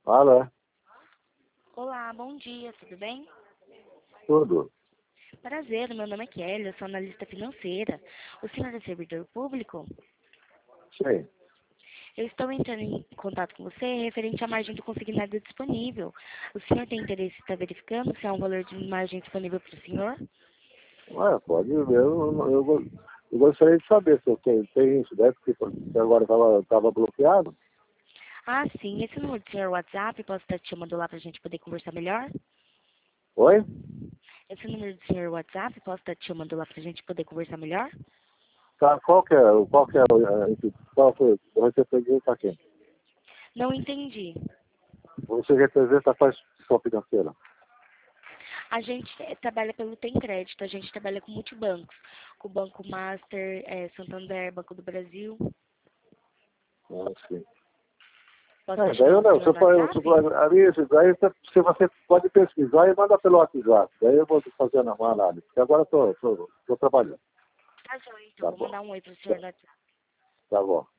Alô? Olá, bom dia, tudo bem? Tudo. Prazer, meu nome é Kelly, eu sou analista financeira. O senhor é servidor público? Sim. Eu estou entrando em contato com você referente à margem do consignado disponível. O senhor tem interesse em estar verificando se há um valor de margem disponível para o senhor? Ué, pode ver. Eu gostaria de saber se eu tenho isso, né? Porque agora estava bloqueado. Ah, sim, esse número do senhor WhatsApp, posso estar te chamando lá para a gente poder conversar melhor? Oi? Esse número do senhor WhatsApp, posso estar te chamando lá para a gente poder conversar melhor? Tá, qual foi? Você representa quem? Não entendi. Você representa qual instituição financeira? A gente trabalha pelo Tem Crédito, a gente trabalha com multibancos, com o Banco Master, Santander, Banco do Brasil. Ah, sim. Posso estar Daí eu chamando o não, senhor no WhatsApp? daí se você pode pesquisar e manda pelo WhatsApp. Daí eu vou fazer uma análise. Porque agora estou trabalhando. Tá joia, então. Tá Vou bom. mandar um oi pro Tá, senhor no WhatsApp. tá bom.